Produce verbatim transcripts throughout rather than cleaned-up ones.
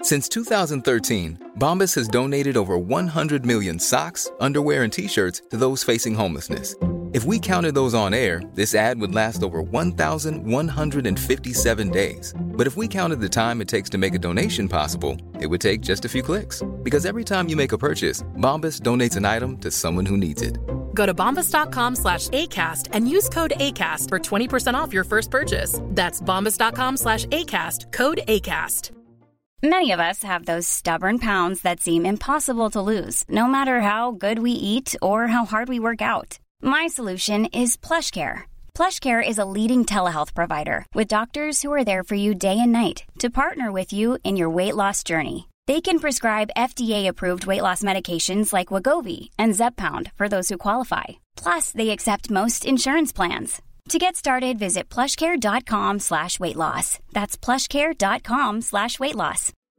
Since two thousand thirteen, Bombas has donated over one hundred million socks, underwear, and T-shirts to those facing homelessness. If we counted those on air, this ad would last over one thousand one hundred fifty-seven days. But if we counted the time it takes to make a donation possible, it would take just a few clicks. Because every time you make a purchase, Bombas donates an item to someone who needs it. Go to bombas.com slash ACAST and use code ACAST for twenty percent off your first purchase. That's bombas.com slash ACAST, code ACAST. Many of us have those stubborn pounds that seem impossible to lose, no matter how good we eat or how hard we work out. My solution is PlushCare. PlushCare is a leading telehealth provider with doctors who are there for you day and night to partner with you in your weight loss journey. They can prescribe F D A-approved weight loss medications like Wegovy and Zepbound for those who qualify. Plus, they accept most insurance plans. To get started, visit plushcare.com slash weight loss. That's plushcare.com slash weight loss.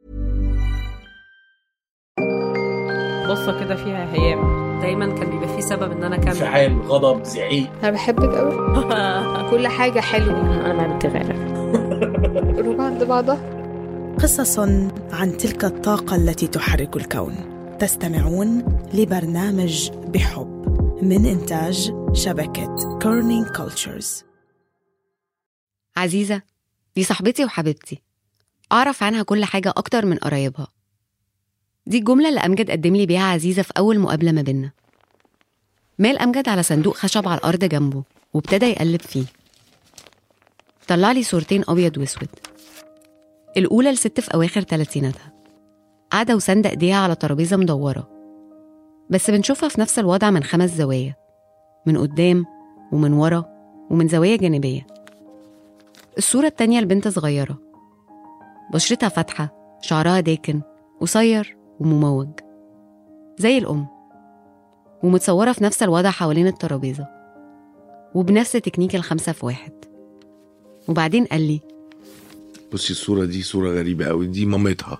قصة كده فيها هيام. دايما كان بيبقى فيه سبب ان انا كان انفعال، غضب، زعيق. انا بحبك قوي. كل حاجة حلوة. انا بنت غيرك. روح عند بعضها. قصص عن تلك الطاقة التي تحرك الكون. تستمعون لبرنامج بحب من إنتاج شبكة كورنينج كولتشرز. عزيزة دي صاحبتي وحبيبتي، أعرف عنها كل حاجة أكتر من قرايبها. دي الجملة اللي أمجد قدم لي بيها عزيزة في أول مقابلة ما بينا. مال أمجد على صندوق خشب على الأرض جنبه وابتدى يقلب فيه. طلع لي صورتين أبيض واسود. الأولى لست في أواخر ثلاثيناتها، قاعدة وسند إيديها على ترابيزة مدورة، بس بنشوفها في نفس الوضع من خمس زوايا، من قدام ومن ورا ومن زوايا جانبية. الصورة التانية لبنت صغيرة، بشرتها فاتحة، شعرها داكن قصير ومموج زي الأم، ومتصورة في نفس الوضع حوالين الترابيزة وبنفس تكنيك الخمسة في واحد. وبعدين قال لي بصي الصورة دي صورة غريبة قوي، دي مامتها،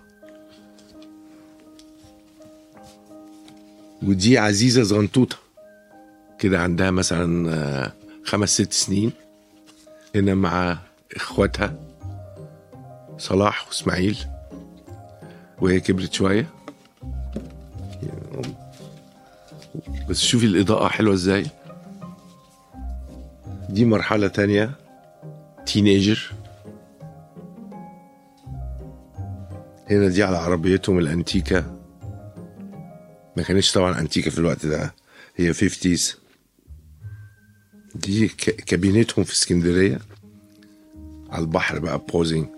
ودي عزيزة زغنطوطة كده عندها مثلا خمس ست سنين، هنا مع اخواتها صلاح واسماعيل، وهي كبرت شوية بس شوفي الإضاءة حلوة ازاي. دي مرحلة تانية، تينيجر. هنا دي على عربيتهم الأنتيكة، ما كانتش طبعا أنتيكة في الوقت ده، هي فيفتيز. دي كابينتهم في اسكندرية على البحر بقى بوزينج.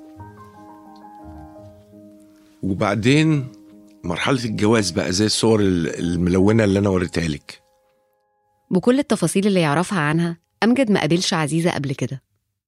وبعدين مرحلة الجواز بقى زي الصور الملونة اللي أنا وريتها لك بكل التفاصيل اللي يعرفها عنها. أمجد ما قابلش عزيزة قبل كده.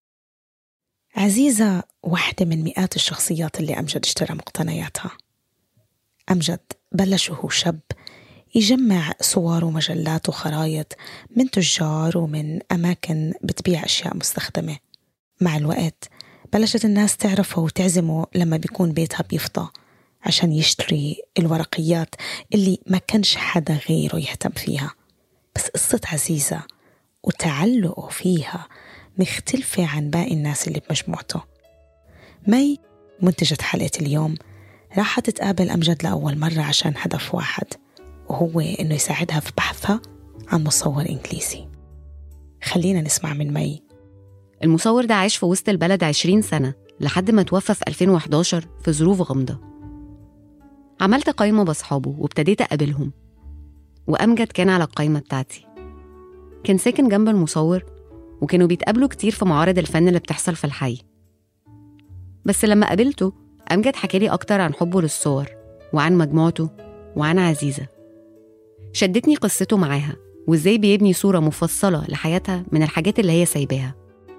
عزيزة واحدة من مئات الشخصيات اللي أمجد اشترى مقتنياتها. أمجد بلش وهو شاب يجمع صور ومجلات وخرايط من تجار ومن أماكن بتبيع أشياء مستخدمة. مع الوقت بلشت الناس تعرفه وتعزمه لما بيكون بيتها بيفضى عشان يشتري الورقيات اللي ما كانش حدا غيره يهتم فيها. بس قصة عزيزة وتعلقه فيها مختلفة عن باقي الناس اللي بمجموعته. مي منتجة حلقة اليوم راح تتقابل أمجد لأول مرة عشان هدف واحد، وهو إنه يساعدها في بحثها عن مصور إنجليزي. خلينا نسمع من مي. المصور ده عاش في وسط البلد عشرين سنة لحد ما توفى في ألفين وإحدى عشر في ظروف غامضة. عملت قائمة بأصحابه وابتديت أقابلهم، وأمجد كان على القائمة بتاعتي. كان ساكن جنب المصور، وكانوا بيتقابلوا كتير في معارض الفن اللي بتحصل في الحي. بس لما قابلته أمجد حكالي أكتر عن حبه للصور وعن مجموعته وعن عزيزة. شدتني قصته معاها وإزاي بيبني صورة مفصلة لحياتها من الحاجات اللي هي سايباها.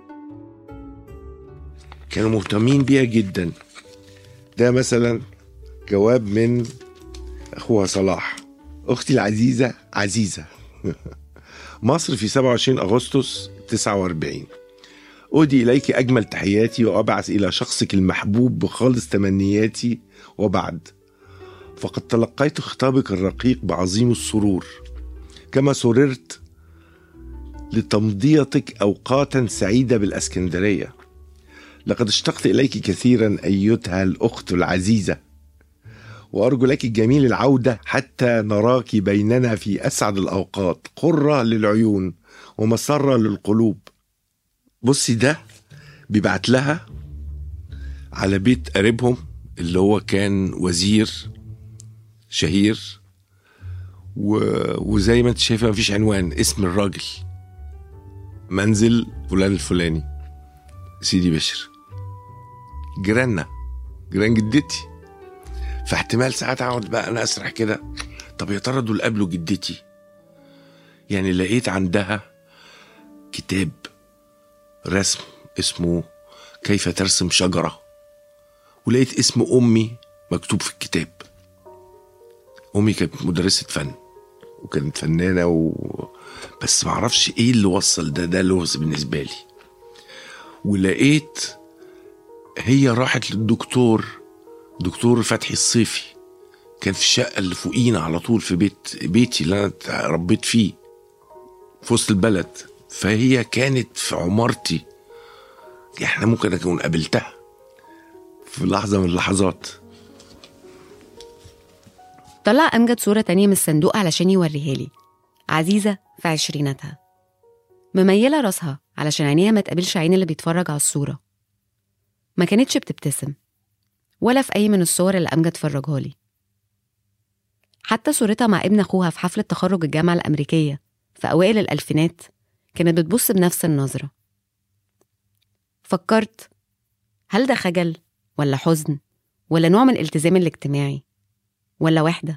كانوا مهتمين بيها جدا. ده مثلا جواب من أخوها صلاح: أختي العزيزة عزيزة مصر في سبعة وعشرين أغسطس تسعة وأربعين. أودي إليك أجمل تحياتي وأبعث إلى شخصك المحبوب بخالص تمنياتي، وبعد فقد تلقيت خطابك الرقيق بعظيم السرور، كما سررت لتمضيتك أوقاتا سعيدة بالأسكندرية. لقد اشتقت إليك كثيرا أيتها الأخت العزيزة، وأرجو لك الجميل العودة حتى نراك بيننا في أسعد الأوقات، قرة للعيون ومسرة للقلوب. بصي ده بيبعت لها على بيت قريبهم اللي هو كان وزير شهير، و... وزي ما انت شايفه مفيش عنوان، اسم الراجل منزل فلان الفلاني سيدي بشر، جيراننا جيران جدتي. فاحتمال ساعات اقعد بقى انا اسرح كده، طب يا ترى دول قابلوا جدتي؟ يعني لقيت عندها كتاب رسم اسمه كيف ترسم شجرة، ولقيت اسم أمي مكتوب في الكتاب. أمي كانت مدرسة فن وكانت فنانة و... بس معرفش إيه اللي وصل ده ده لغز بالنسبة لي. ولقيت هي راحت للدكتور دكتور فتحي الصيفي، كان في الشقة اللي فوقينا على طول في بيت بيتي اللي أنا ربيت فيه في وسط البلد. فهي كانت في عمارتي، احنا ممكن أكون قابلتها في لحظة من اللحظات. طلع أمجد صورة تانية من الصندوق علشان يوريها لي، عزيزة في عشريناتها، مميلة راسها علشان عينيها ما تقابلش عين اللي بيتفرج على الصورة. ما كانتش بتبتسم ولا في أي من الصور اللي أمجد فرجها لي. حتى صورتها مع ابن أخوها في حفلة تخرج الجامعة الأمريكية في أوائل الألفينات كانت بتبص بنفس النظرة. فكرت هل ده خجل ولا حزن ولا نوع من الالتزام الاجتماعي ولا وحدة؟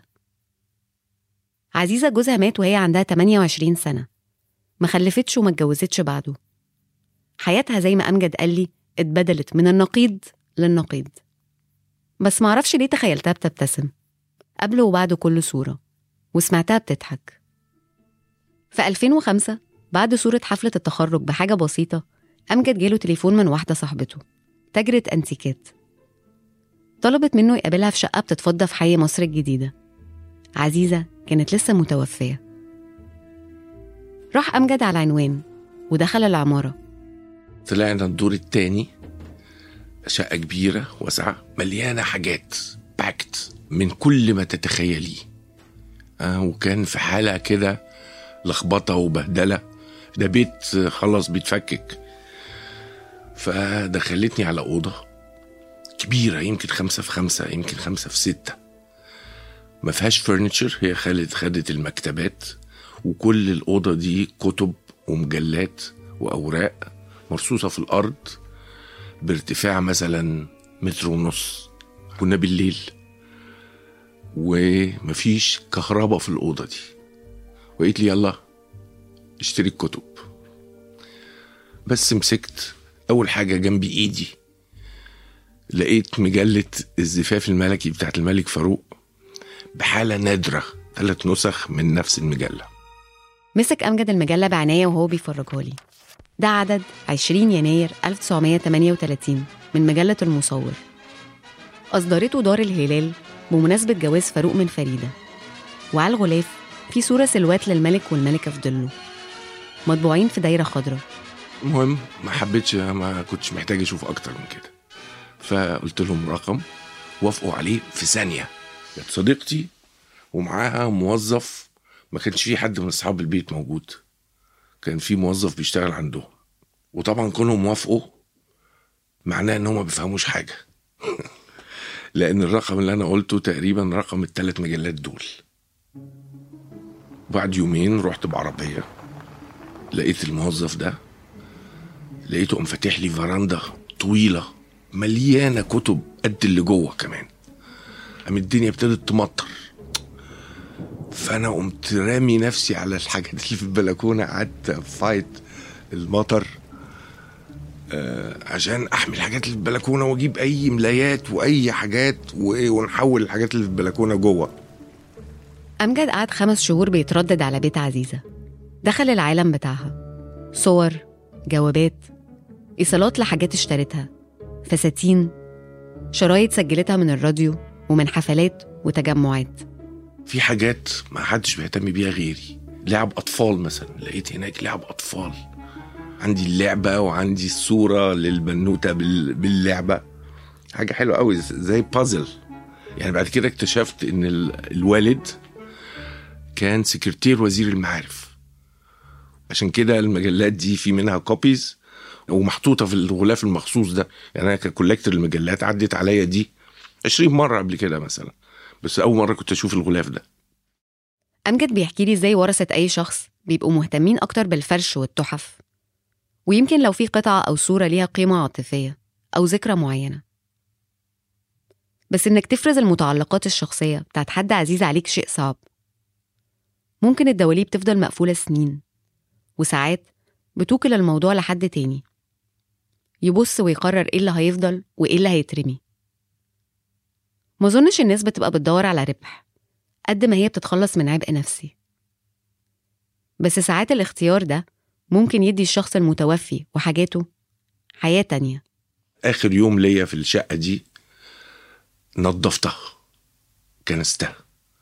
عزيزة جوزها مات وهي عندها ثمانية وعشرين سنة، ما خلفتش وما اتجوزتش بعده. حياتها زي ما أمجد قال لي اتبدلت من النقيض للنقيض. بس معرفش ليه تخيلتها بتبتسم قبل وبعد كل صورة، وسمعتها بتضحك. في ألفين وخمسة بعد صورة حفلة التخرج بحاجة بسيطة، أمجد جاله تليفون من واحدة صاحبته تاجرة أنتيكات، طلبت منه يقابلها في شقة بتتفضى في حي مصر الجديدة. عزيزة كانت لسه متوفية. راح أمجد على العنوان ودخل العمارة. طلعنا الدور التاني، شقة كبيرة واسعة مليانة حاجات باكت من كل ما تتخيليه. آه وكان في حالة كده لخبطة وبهدلة، ده بيت خلاص بيتفكك. فدخلتني على أوضة كبيرة، يمكن خمسة في خمسة، يمكن خمسة في ستة، ما فيهاش فرنيتشر. هي خدت خدت المكتبات، وكل الأوضة دي كتب ومجلات وأوراق مرصوصة في الأرض بارتفاع مثلا متر ونص. كنا بالليل ومفيش كهرباء في الأوضة دي، وقيت لي يلا اشتري الكتب. بس مسكت أول حاجة جنبي إيدي، لقيت مجلة الزفاف الملكي بتاعت الملك فاروق بحالة نادرة، ثلاث نسخ من نفس المجلة. مسك أمجد المجلة بعناية وهو بيفرجها لي. ده عدد عشرين يناير ألف وتسعمية تمانية وتلاتين من مجلة المصور، أصدرته دار الهلال بمناسبة جواز فاروق من فريدة، وعلى الغلاف في صورة سلوات للملك والملكة في ظله، مطبوعين في دايرة خضراء. المهم ما حبيتش، ما كنتش محتاج أشوف أكتر من كده، فقلت لهم رقم وافقوا عليه في ثانية. كانت صديقتي ومعاها موظف، ما كانش في حد من أصحاب البيت موجود، كان في موظف بيشتغل عندهم. وطبعا كلهم موافقوا، معناه ان هم ما بيفهموش حاجة لأن الرقم اللي أنا قلته تقريبا رقم الثلاث مجلات دول. بعد يومين رحت بعربية، لقيت الموظف ده، لقيته قام فاتح لي فراندا طويلة مليانة كتب قد اللي جوه كمان. قام الدنيا ابتدت تمطر، فأنا قمت رامي نفسي على الحاجات اللي في البلكونة، قعدت فايت المطر آه عشان أحمي الحاجات اللي في البلكونة وأجيب أي ملايات وأي حاجات ونحول الحاجات اللي في البلكونة جوه. أمجد قعد خمس شهور بيتردد على بيت عزيزة، دخل العالم بتاعها، صور، جوابات، إيصالات لحاجات اشترتها، فساتين، شرايط سجلتها من الراديو ومن حفلات وتجمعات. في حاجات ما حدش بيهتم بيها غيري، لعب أطفال مثلا، لقيت هناك لعب أطفال، عندي اللعبة وعندي الصورة للبنوتة باللعبة، حاجة حلوة قوي زي بازل. يعني بعد كده اكتشفت ان الوالد كان سكرتير وزير المعارف، عشان كده المجلات دي في منها كوبيز ومحطوطة في الغلاف المخصوص ده. يعني انا ككولكتور المجلات عدت عليا دي عشرين مرة قبل كده مثلا، بس اول مرة كنت اشوف الغلاف ده. أمجد بيحكي لي ازاي ورثة أي شخص بيبقوا مهتمين أكتر بالفرش والتحف، ويمكن لو في قطعة أو صورة ليها قيمة عاطفية أو ذكرى معينة. بس إنك تفرز المتعلقات الشخصية بتاعت حد عزيز عليك شيء صعب. ممكن الدواليب تفضل مقفولة سنين، وساعات بتوكل الموضوع لحد تاني يبص ويقرر إيه اللي هيفضل وإيه اللي هيترمي. ما ظنش الناس بتبقى بتدور على ربح قد ما هي بتتخلص من عبء نفسي. بس ساعات الاختيار ده ممكن يدي الشخص المتوفي وحاجاته حياة تانية. آخر يوم ليا في الشقة دي نظفتها كنستها،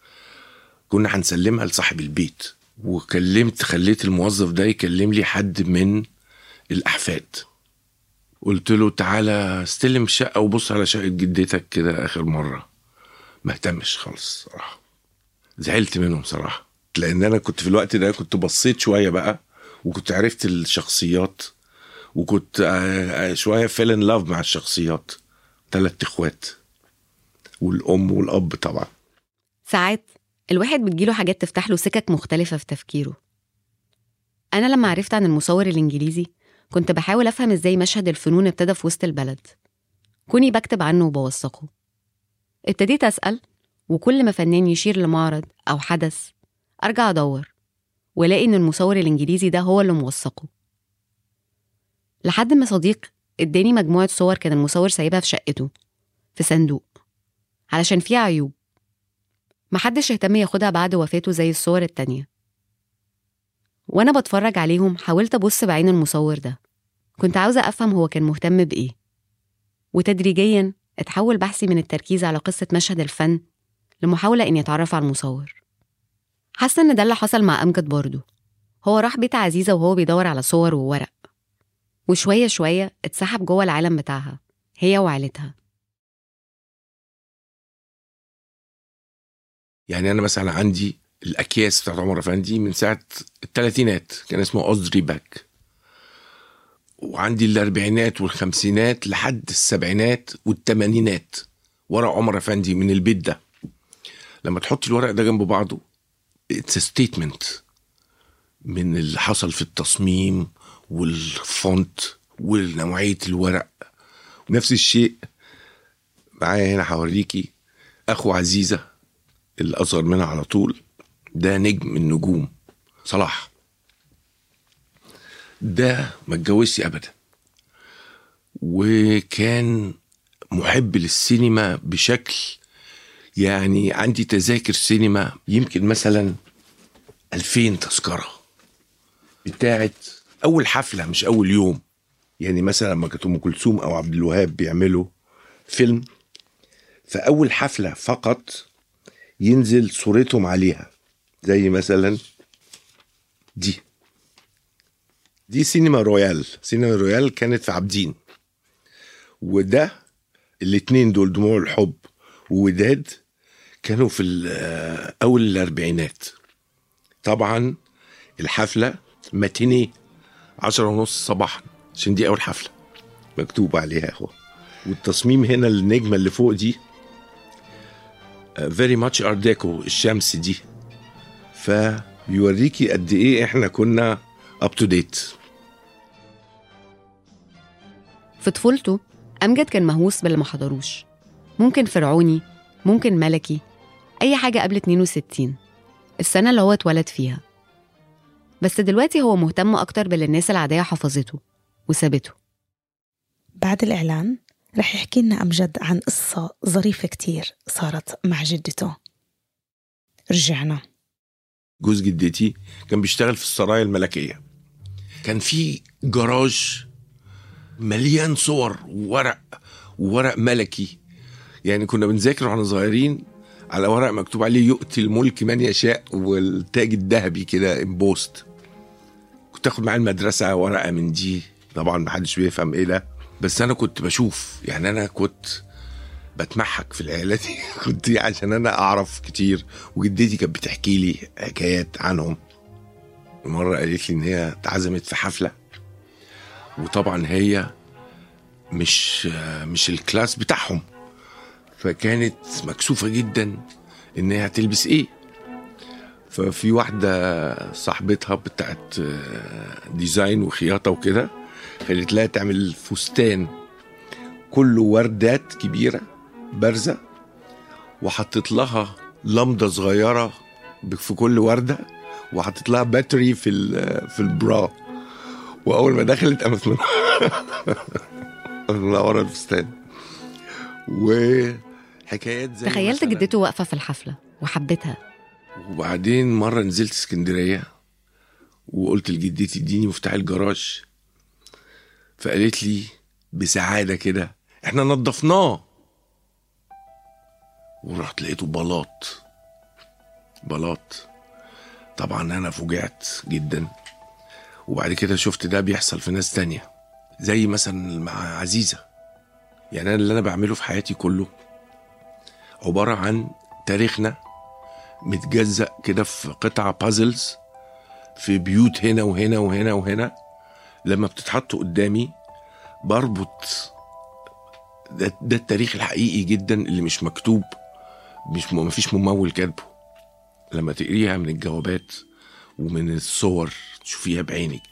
كنا هنسلمها لصاحب البيت، وكلمت خليت الموظف ده يكلم لي حد من الأحفاد. قلت له تعالى استلم الشقة وبص على شقة جدتك كده آخر مرة. ما اهتمش خالص صراحة، زعلت منهم صراحة، لأن أنا كنت في الوقت ده كنت بصيت شوية بقى وكنت عرفت الشخصيات وكنت شوية فيل ان لاف مع الشخصيات. ثلاث اخوات والأم والأب طبعا. ساعات الواحد بتجيله حاجات تفتح له سكك مختلفة في تفكيره. أنا لما عرفت عن المصور الإنجليزي كنت بحاول أفهم إزاي مشهد الفنون ابتدى في وسط البلد، كوني بكتب عنه وبوثقه. ابتديت أسأل، وكل ما فنان يشير لمعرض أو حدث أرجع أدور ولاقي إن المصور الإنجليزي ده هو اللي موثقه. لحد ما صديق اداني مجموعة صور كان المصور سايبها في شقته في صندوق علشان فيها عيوب محدش اهتم ياخدها بعد وفاته زي الصور التانية. وأنا بتفرج عليهم حاولت أبص بعين المصور ده، كنت عاوزة أفهم هو كان مهتم بإيه. وتدريجياً اتحول بحثي من التركيز على قصة مشهد الفن لمحاولة إني أتعرف على المصور. حاسة إن ده اللي حصل مع أمجد برضه. هو راح بيت عزيزة وهو بيدور على صور وورق، وشوية شوية اتسحب جوه العالم بتاعها هي وعائلتها. يعني أنا مثلا عندي الأكياس بتاعت عمر أفندي من ساعة الثلاثينات، كان اسمه أوزري باك، وعندي الأربعينات والخمسينات لحد السبعينات والثمانينات ورق عمر أفندي من البيت ده. لما تحط الورق ده جنب بعضه it's a statement من اللي حصل في التصميم والفونت ونوعية الورق. نفس الشيء معايا هنا هوريكي أخو عزيزة اللي أصغر منها على طول، ده نجم النجوم صلاح. ده ما اتجوزش أبدا، وكان محب للسينما بشكل، يعني عندي تذاكر سينما يمكن مثلا ألفين تذكرة بتاعت أول حفلة مش أول يوم. يعني مثلا لما كانت أم كلثوم أو عبد الوهاب بيعملوا فيلم، فأول حفلة فقط ينزل صورتهم عليها، زي مثلا دي دي سينما رويال. سينما رويال كانت في عابدين، وده الاتنين دول دموع الحب ووداد كانوا في أول الأربعينات. طبعا الحفلة ماتيني عشرة ونص صباحا عشان دي أول حفلة مكتوب عليها هو. والتصميم هنا النجمة اللي فوق دي very much art deco الشمس دي، فبيوريكي قد إيه إحنا كنا up to date. في طفولته أمجد كان مهووس باللي ما حضروش، ممكن فرعوني، ممكن ملكي، أي حاجة قبل اتنين وستين السنة اللي هو اتولد فيها. بس دلوقتي هو مهتم أكتر باللي الناس العادية حفظته وسابته. بعد الإعلان رح يحكي لنا أمجد عن قصة ظريفة كتير صارت مع جدته. رجعنا. جوز جدتي كان بيشتغل في السرايا الملكية، كان في جراج مليان صور وورق وورق ملكي. يعني كنا بنذاكر واحنا صغيرين على ورق مكتوب عليه يؤتي الملك من يشاء والتاج الذهبي كده امبوست. كنت اخد معايا المدرسة ورقة من دي، طبعا محدش بيفهم ايه ده، بس انا كنت بشوف. يعني انا كنت بتمحك في العيله دي. كنت عشان انا اعرف كتير، وجدتي كانت بتحكي لي حكايات عنهم. مره قالت لي ان هي اتعزمت في حفله، وطبعا هي مش مش الكلاس بتاعهم، فكانت مكسوفه جدا ان هي هتلبس ايه. ففي واحده صاحبتها بتاعت ديزاين وخياطه وكده قالت لها تعمل فستان كله وردات كبيره بارزه، وحطت لها لمضه صغيره في كل ورده، وحطت لها باتري في في البرا، واول ما دخلت قامت من ورا الفستان. وحكايات زي تخيلت جدته واقفه في الحفله وحبتها. وبعدين مره نزلت اسكندريه وقلت لجدتي اديني مفتاح الجراج، فقالت لي بسعاده كده احنا نظفناه. ورحت لقيته بلاط بلاط. طبعا انا فوجعت جدا. وبعد كده شفت ده بيحصل في ناس تانية، زي مثلا مع عزيزة. يعني أنا اللي أنا بعمله في حياتي كله عبارة عن تاريخنا متجزأ كده في قطع بازلز في بيوت هنا وهنا وهنا وهنا. لما بتتحط قدامي بربط ده, ده التاريخ الحقيقي جدا اللي مش مكتوب، مش مفيش ممول كاتبه. لما تقريها من الجوابات ومن الصور تشوفيها بعينك.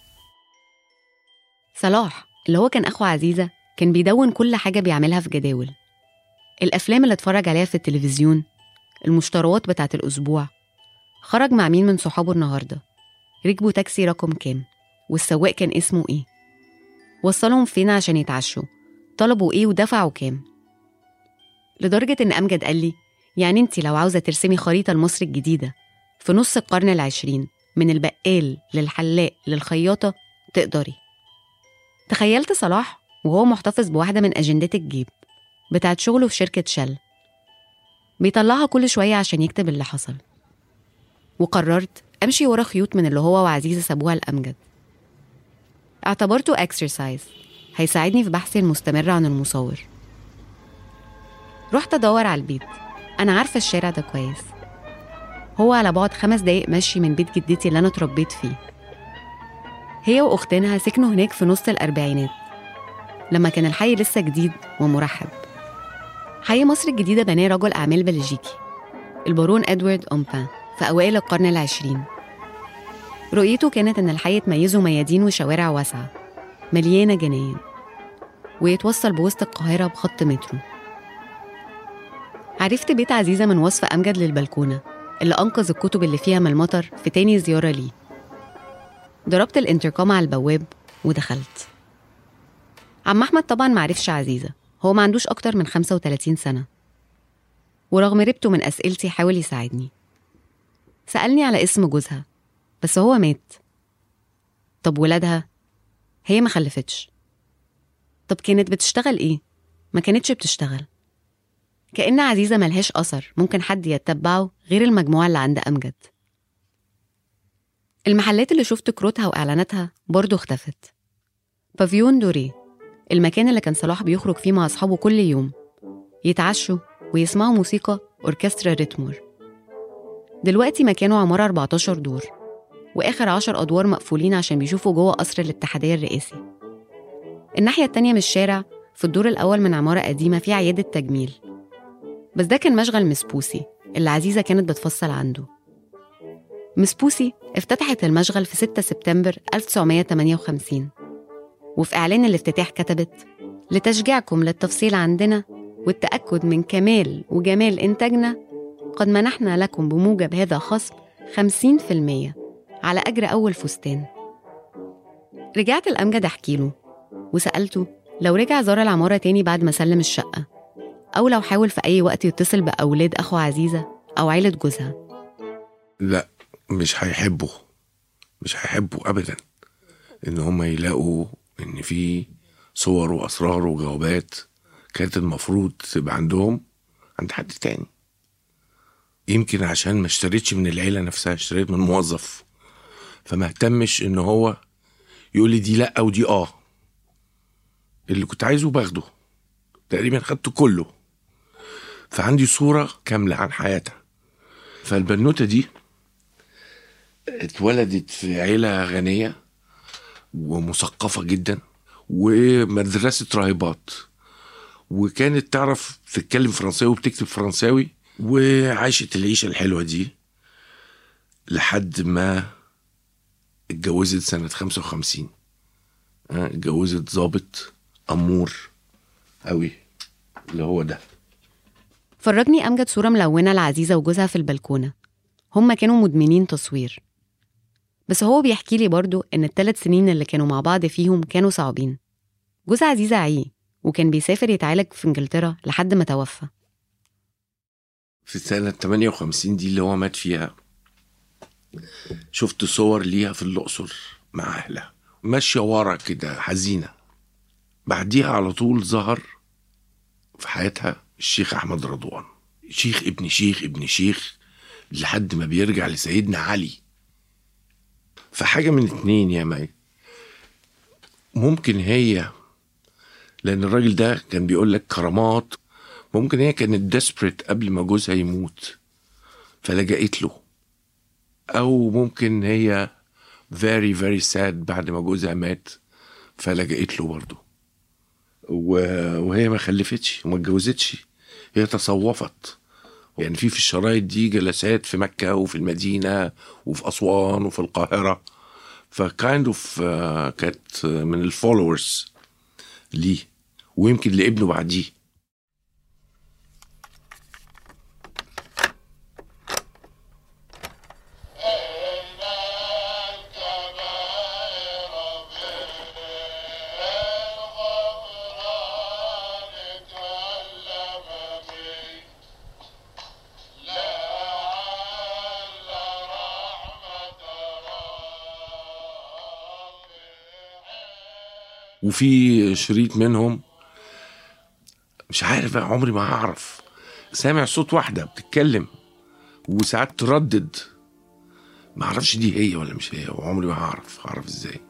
صلاح اللي هو كان أخو عزيزة كان بيدون كل حاجة بيعملها في جداول، الأفلام اللي اتفرج عليها في التلفزيون، المشتروات بتاعت الأسبوع، خرج مع مين من صحابه النهاردة، ركبوا تاكسي رقم كام، والسواق كان اسمه إيه، وصلهم فين عشان يتعشوا، طلبوا إيه ودفعوا كام. لدرجة إن أمجد قال لي يعني أنتي لو عاوزة ترسمي خريطة لمصر الجديدة في نص القرن العشرين من البقال للحلاق للخياطة تقدري. تخيلت صلاح وهو محتفظ بواحدة من أجندات الجيب بتاعت شغله في شركة شل، بيطلعها كل شوية عشان يكتب اللي حصل. وقررت أمشي ورا خيوط من اللي هو وعزيزة سابوها لأمجد. اعتبرته اكسرسايز هيساعدني في بحثي المستمر عن المصور. رحت أدور على البيت، أنا عارفة الشارع ده كويس، هو على بعد خمس دقايق مشي من بيت جدتي اللي أنا اتربيت فيه. هي وأختينها سكنوا هناك في نص الأربعينات لما كان الحي لسه جديد ومرحب. حي مصر الجديدة بناه رجل أعمال بلجيكي البارون إدوارد أومبان في أوائل القرن العشرين. رؤيته كانت إن الحي يتميزه ميادين وشوارع واسعة مليانة جناين، ويتوصل بوسط القاهرة بخط مترو. عرفت بيت عزيزة من وصف أمجد للبلكونة اللي أنقذ الكتب اللي فيها من المطر في تاني زيارة ليه. ضربت الانتركام على البواب ودخلت. عم أحمد طبعا معرفش عزيزة، هو ما عندوش أكتر من خمسة وثلاثين سنة، ورغم ربته من أسئلتي حاول يساعدني. سألني على اسم جوزها بس هو مات. طب ولادها؟ هي ما خلفتش. طب كانت بتشتغل إيه؟ ما كانتش بتشتغل. كأن عزيزة ملهاش أثر ممكن حد يتبعه غير المجموعة اللي عند أمجد. المحلات اللي شفت كروتها وإعلاناتها برضو اختفت. بافيون دوري، المكان اللي كان صلاح بيخرج فيه مع أصحابه كل يوم يتعشوا ويسمعوا موسيقى أوركسترا ريتمور، دلوقتي مكانه عمارة أربعتاشر دور، وآخر عشر أدوار مقفولين عشان بيشوفوا جوه قصر الاتحادية الرئاسي. الناحية التانية من الشارع في الدور الأول من عمارة قديمة فيها عيادة تجميل، بس ده كان مشغل مسبوسي اللي عزيزة كانت بتفصل عنده. مسبوسي افتتحت المشغل في ستة سبتمبر ألف وتسعمية وتمانية وخمسين، وفي إعلان الافتتاح كتبت: لتشجيعكم للتفصيل عندنا والتأكد من كمال وجمال إنتاجنا قد منحنا لكم بموجب هذا خصم خمسين في المية على أجر أول فستان. رجعت الأمجد أحكي له وسألته لو رجع زار العمارة تاني بعد ما سلم الشقة، أو لو حاول في أي وقت يتصل بأولاد أخو عزيزة أو عائلة جوزها. لا، مش هيحبوا مش هيحبوا أبدا إن هم يلاقوا إن في صور وأسرار وجوابات كانت المفروض تبقى عندهم عند حد تاني. يمكن عشان ما اشتريتش من العيلة نفسها، اشتريت من موظف، فما اهتمش إن هو يقول لي دي لأ ودي آه. اللي كنت عايزه باخده، تقريبا خدته كله. فعندي صورة كاملة عن حياتها. فالبنوتة دي اتولدت في عيلة غنية ومثقفة جدا ومدرسة راهبات، وكانت تعرف تتكلم فرنساوي وبتكتب فرنساوي، وعاشت العيشة الحلوة دي لحد ما اتجوزت سنة خمسة وخمسين. اتجوزت ضابط أمور قوي اللي هو ده. فرجني أمجد صورة ملونة لعزيزة وجوزها في البلكونة. هما كانوا مدمنين تصوير، بس هو بيحكي لي برضو إن الثلاث سنين اللي كانوا مع بعض فيهم كانوا صعبين. جوز عزيزة عي وكان بيسافر يتعالج في إنجلترا لحد ما توفى. في سنة ثمانية وخمسين دي اللي هو مات فيها، شفت صور ليها في الأقصر مع أهلها ماشية ورا كده حزينة. بعديها على طول ظهر في حياتها الشيخ أحمد رضوان، شيخ ابن شيخ ابن شيخ لحد ما بيرجع لسيدنا علي. فحاجة من اتنين يا ماي، ممكن هي لأن الراجل ده كان بيقول لك كرامات، ممكن هي كانت ديسبريت قبل ما جوزها يموت فلجأت له، أو ممكن هي very very sad بعد ما جوزها مات فلجأت له برضه، وهي ما خلفتش وما اتجوزتش، هي تصوفت. يعني في في الشرايط دي جلسات في مكة وفي المدينة وفي أسوان وفي القاهرة، فكايند اوف كانت من الفولورز ليه ويمكن لابنه بعديه. وفي شريط منهم مش عارف بقى، عمري ما هعرف، سامع صوت واحدة بتتكلم وساعات تردد، ما اعرفش دي هي ولا مش هي، وعمري ما هعرف هعرف ازاي.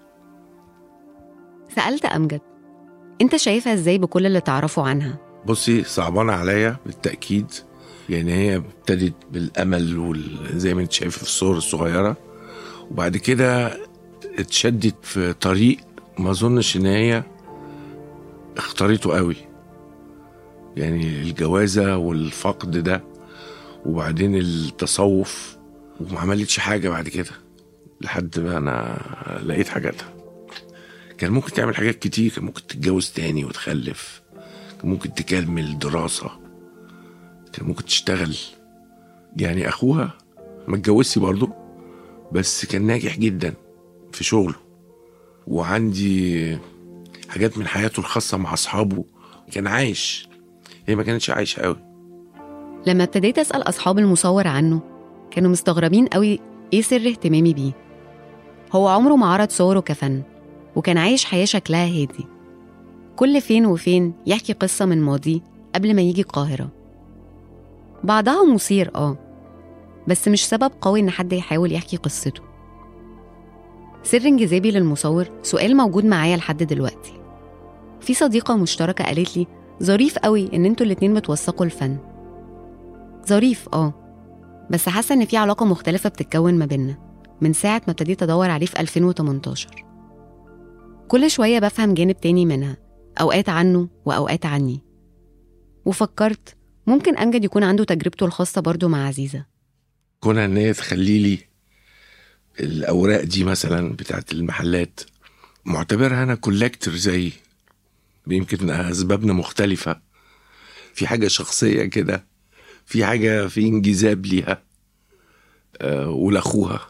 سألت أمجد انت شايفها ازاي بكل اللي تعرفه عنها؟ بصي صعبانة عليا بالتأكيد، يعني هي ابتدت بالأمل وزي ما انت شايف في الصور الصغيرة، وبعد كده اتشدت في طريق ما اظنش ان هي اختارته قوي، يعني الجوازة والفقد ده وبعدين التصوف، وما عملتش حاجة بعد كده لحد ما انا لقيت حاجاتها. كان ممكن تعمل حاجات كتير، كان ممكن تتجوز تاني وتخلف، كان ممكن تكمل دراسة، كان ممكن تشتغل. يعني اخوها ما اتجوزش برضو بس كان ناجح جدا في شغله، وعندي حاجات من حياته الخاصة مع أصحابه كان عايش، هي ما كانتش عايشة قوي. لما ابتديت أسأل أصحاب المصور عنه كانوا مستغربين قوي إيه سر اهتمامي بيه. هو عمره ما عرض صوره كفن، وكان عايش حياة شكلها هادي، كل فين وفين يحكي قصة من ماضي قبل ما يجي القاهرة. بعضها مثير آه بس مش سبب قوي إن حد يحاول يحكي قصته. سر انجذابي للمصور سؤال موجود معايا لحد دلوقتي. في صديقة مشتركة قالت لي ظريف قوي إن انتوا الاتنين بتوثقوا الفن. ظريف آه بس حاسة إن في علاقة مختلفة بتتكون ما بيننا من ساعة ما ابتديت أدور عليه في ألفين وتمنتاشر. كل شوية بفهم جانب تاني منها، أوقات عنه وأوقات عني. وفكرت ممكن أمجد يكون عنده تجربته الخاصة برضو مع عزيزة، كونها إن هي تخلي لي الأوراق دي مثلا بتاعت المحلات، معتبرها أنا كولكتر زي، يمكن أسبابنا مختلفة، في حاجة شخصية كده، في حاجة في انجذاب ليها أه ولأخوها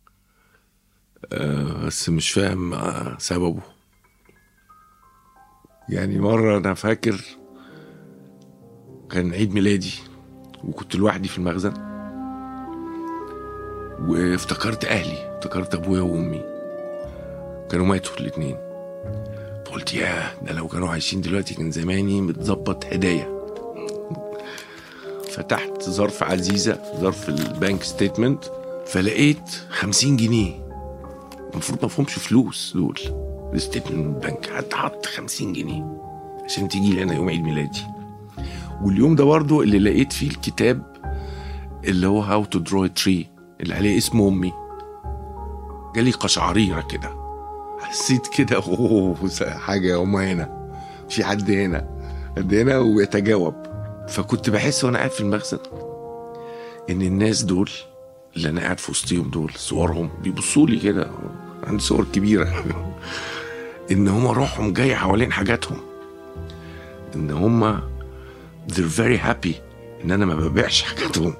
أه بس مش فاهم أه سببه. يعني مرة أنا فاكر كان عيد ميلادي وكنت لوحدي في المخزن، وافتكرت أهلي، افتكرت أبويا وأمي كانوا ماتوا الاتنين. قلت ياه، ده لو كانوا عايشين دلوقتي كان زماني متظبط هدايا. فتحت ظرف عزيزة، ظرف البانك ستيتمنت، فلقيت خمسين جنيه. المفروض ما فهمش فلوس دول، الستيتمنت من البنك، حتى حط خمسين جنيه عشان تيجي لي أنا يوم عيد ميلادي. واليوم ده برضو اللي لقيت فيه الكتاب اللي هو How to Draw a Tree اللي عليه اسم أمي. جالي قشعريرة كده، حسيت كده أوه حاجة أمي هنا، في حد هنا حد هنا ويتجاوب. فكنت بحس وأنا قاعد في المخزن إن الناس دول اللي أنا قاعد في وسطهم دول صورهم بيبصوا لي كده، عندي صور كبيرة إن هم روحهم جاي حوالين حاجاتهم، إن هم they're very happy إن أنا ما ببيعش حاجاتهم.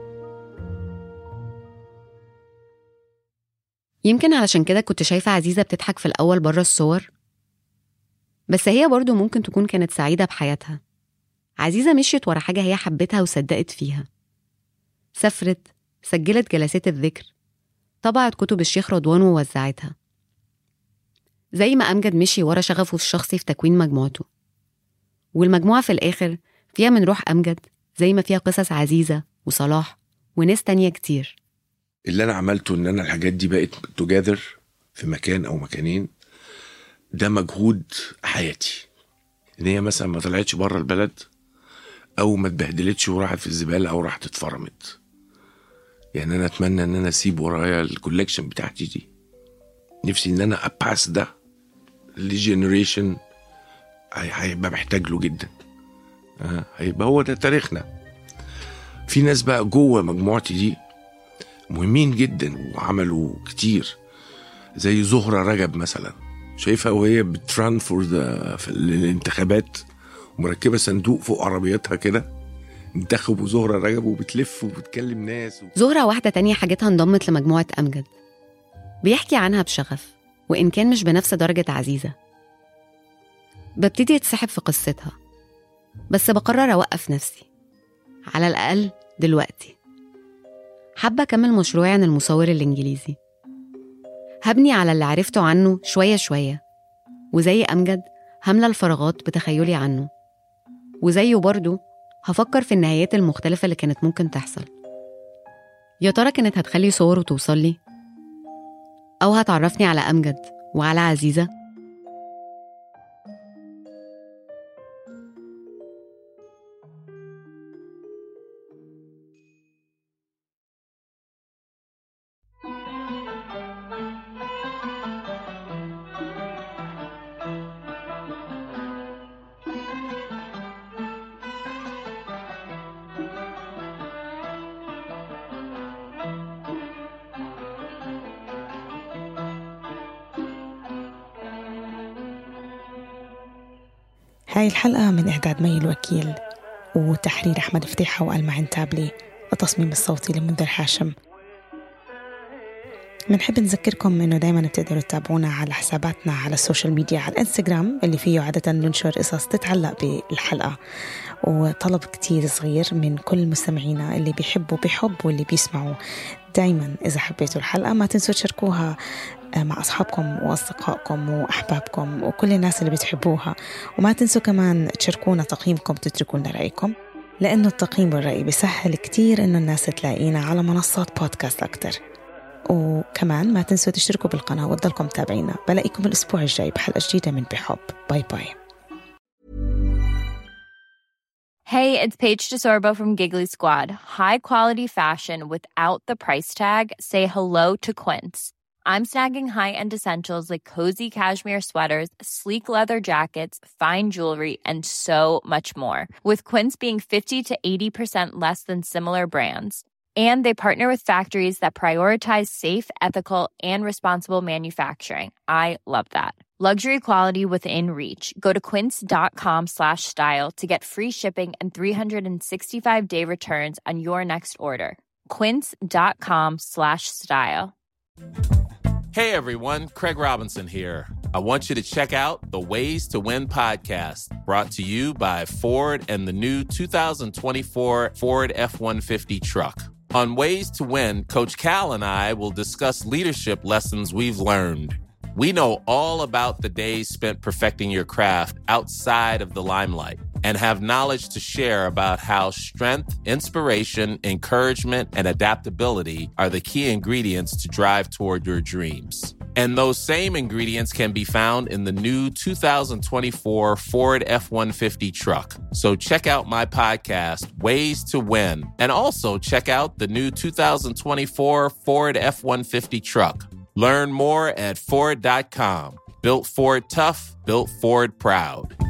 يمكن علشان كده كنت شايفة عزيزة بتضحك في الأول برا الصور، بس هي برضو ممكن تكون كانت سعيدة بحياتها. عزيزة مشيت ورا حاجة هي حبتها وصدقت فيها، سافرت، سجلت جلسات الذكر، طبعت كتب الشيخ رضوان ووزعتها. زي ما أمجد مشي ورا شغفه الشخصي في تكوين مجموعته، والمجموعة في الآخر فيها من روح أمجد زي ما فيها قصص عزيزة وصلاح وناس تانية كتير. اللي أنا عملته إن أنا الحاجات دي بقت together في مكان أو مكانين، ده مجهود حياتي. إن هي مثلا ما طلعتش برا البلد أو ما اتبهدلتش وراحت في الزبالة أو راحت اتفرمت. يعني أنا أتمنى إن أنا أسيب ورايا الكولكشن بتاعتي دي. نفسي إن أنا أباس ده لجنريشن هيبقى محتاج له جدا. آه هيبقى هو ده تاريخنا. في ناس بقى جوه مجموعتي دي مهمين جدا وعملوا كتير، زي زهرة رجب مثلا، شايفها وهي بتران فور ذا في الانتخابات ومركبة صندوق فوق عربيتها كده، انتخبوا زهرة رجب وبتلف وبتكلم ناس و... زهرة واحدة تانية حاجتها انضمت لمجموعة أمجد، بيحكي عنها بشغف وإن كان مش بنفس درجة عزيزة. ببتدي أتسحب في قصتها، بس بقرر أوقف نفسي على الأقل دلوقتي. حابة أكمل مشروعي عن المصور الإنجليزي، هبني على اللي عرفته عنه شوية شوية، وزي أمجد هملى الفراغات بتخيلي عنه، وزيه برضو هفكر في النهايات المختلفة اللي كانت ممكن تحصل. يا ترى كانت هتخلي صوره توصل لي، أو هتعرفني على أمجد وعلى عزيزة؟ هاي الحلقة من إعداد مي الوكيل وتحرير أحمد فتيحة وألمع تابلي، التصميم الصوتي لمنذر هاشم. بنحب نذكركم إنه دايما بتقدروا تتابعونا على حساباتنا على السوشيال ميديا، على الانستغرام اللي فيه عادة ننشر قصص تتعلق بالحلقة، وطلب كتير صغير من كل مستمعينا اللي بيحبوا بيحبوا واللي بيسمعوا. دايما إذا حبيتوا الحلقة ما تنسوا تشاركوها مع أصحابكم وأصدقائكم وأحبابكم وكل الناس اللي بتحبوها، وما تنسوا كمان تشاركونا تقييمكم، تتركوا لنا رأيكم، لأنه التقييم والرأي بيسهل كتير إنه الناس تلاقينا على منصات بودكاست أكتر. وكمان ما تنسوا تشتركوا بالقناة وتضلكم تابعينا. بلاقيكم الأسبوع الجاي بحلقة جديدة من بحب. باي باي. Hey, it's Paige DeSorbo from Giggly Squad. High quality fashion without the price tag. Say hello to Quince. I'm snagging high-end essentials like cozy cashmere sweaters, sleek leather jackets, fine jewelry, and so much more. With Quince being fifty to eighty percent less than similar brands. And they partner with factories that prioritize safe, ethical, and responsible manufacturing. I love that. Luxury quality within reach. Go to quince.com slash style to get free shipping and three sixty-five day returns on your next order. Quince.com slash style. Hey everyone, Craig Robinson here. I want you to check out the Ways to Win podcast, brought to you by Ford and the new two thousand twenty-four Ford F one fifty truck. On Ways to Win, Coach Cal and I will discuss leadership lessons we've learned. We know all about the days spent perfecting your craft outside of the limelight and have knowledge to share about how strength, inspiration, encouragement, and adaptability are the key ingredients to drive toward your dreams. And those same ingredients can be found in the new two thousand twenty-four Ford F one fifty truck. So check out my podcast, Ways to Win, and also check out the new two thousand twenty-four Ford F one fifty truck. Learn more at Ford dot com. Built Ford tough, built Ford proud.